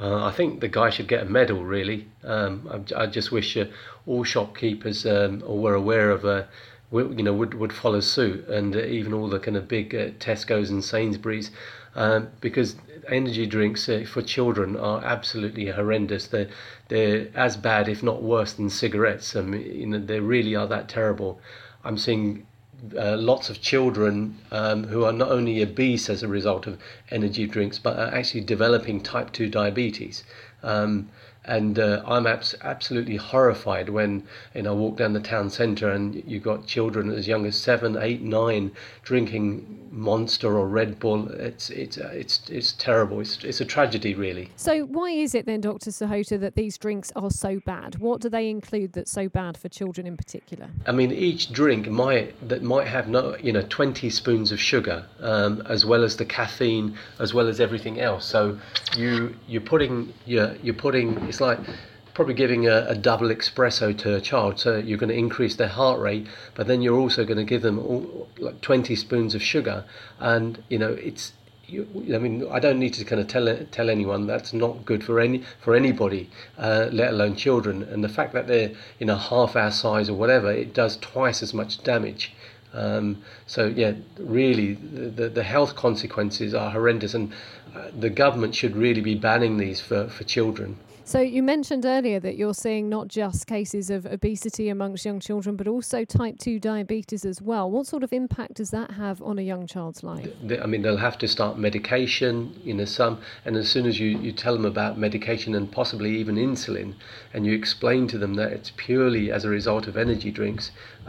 I think the guy should get a medal, really. I just wish all shopkeepers were aware of, would follow suit, and even all the kind of big Tesco's and Sainsbury's, because energy drinks for children are absolutely horrendous. They're as bad, if not worse, than cigarettes. They really are that terrible. I'm seeing lots of children who are not only obese as a result of energy drinks, but are actually developing type 2 diabetes. And I'm absolutely horrified when walk down the town centre and you've got children as young as 7, 8, 9 drinking Monster or Red Bull. It's terrible. It's a tragedy, really. So why is it then, Dr. Sahota, that these drinks are so bad? What do they include that's so bad for children in particular? I mean, each drink might have 20 spoons of sugar, as well as the caffeine, as well as everything else. So you're putting it's like probably giving a double espresso to a child. So you're going to increase their heart rate, but then you're also going to give them like 20 spoons of sugar, and I mean, I don't need to kind of tell anyone that's not good for anybody, let alone children. And the fact that they're half our size or whatever, it does twice as much damage. So yeah, really, the health consequences are horrendous, and the government should really be banning these for children. So you mentioned earlier that you're seeing not just cases of obesity amongst young children, but also type 2 diabetes as well. What sort of impact does that have on a young child's life? I mean, they'll have to start medication, and as soon as you tell them about medication and possibly even insulin, and you explain to them that it's purely as a result of energy drinks,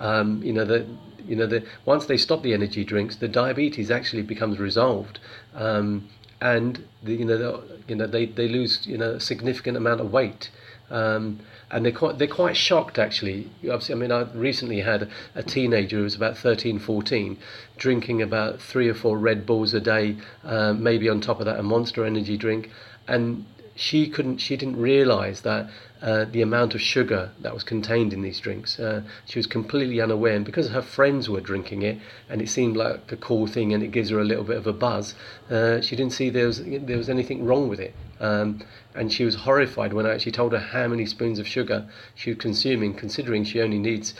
once they stop the energy drinks, the diabetes actually becomes resolved. And they lose a significant amount of weight, and they're quite shocked, actually. Obviously, I mean, I recently had a teenager who was about 13, 14, drinking about 3 or 4 Red Bulls a day, maybe on top of that a Monster energy drink, and she didn't realise that the amount of sugar that was contained in these drinks. She was completely unaware, and because her friends were drinking it and it seemed like a cool thing and it gives her a little bit of a buzz, she didn't see there was anything wrong with it. And she was horrified when I actually told her how many spoons of sugar she was consuming, considering she only needs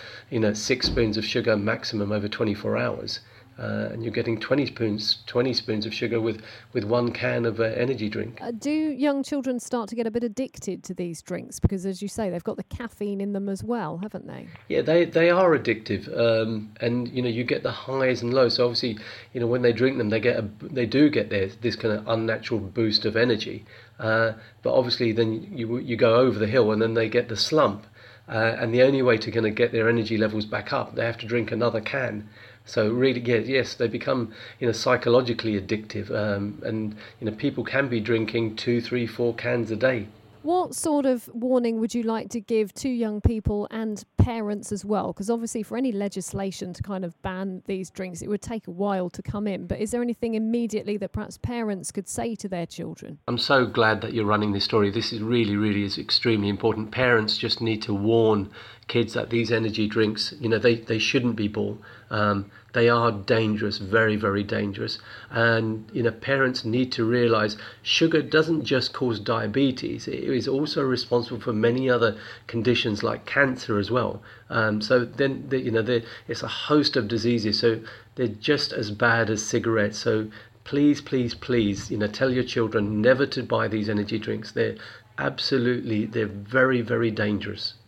6 spoons of sugar maximum over 24 hours. And you're getting 20 spoons of sugar with 1 can of energy drink. Do young children start to get a bit addicted to these drinks? Because, as you say, they've got the caffeine in them as well, haven't they? Yeah, they are addictive, and you get the highs and lows. So obviously, when they drink them, they do get this kind of unnatural boost of energy. But obviously, then you go over the hill, and then they get the slump. And the only way to kind of get their energy levels back up, they have to drink another can. So really, yes, they become psychologically addictive, and people can be drinking 2, 3, 4 cans a day. What sort of warning would you like to give to young people and parents as well? Because obviously for any legislation to kind of ban these drinks, it would take a while to come in. But is there anything immediately that perhaps parents could say to their children? I'm so glad that you're running this story. This is really is extremely important. Parents just need to warn kids that these energy drinks, they shouldn't be bought. They are dangerous, very, very dangerous. And, parents need to realize sugar doesn't just cause diabetes. It is also responsible for many other conditions like cancer as well. So then, it's a host of diseases. So they're just as bad as cigarettes. So please, tell your children never to buy these energy drinks. They're very, very dangerous.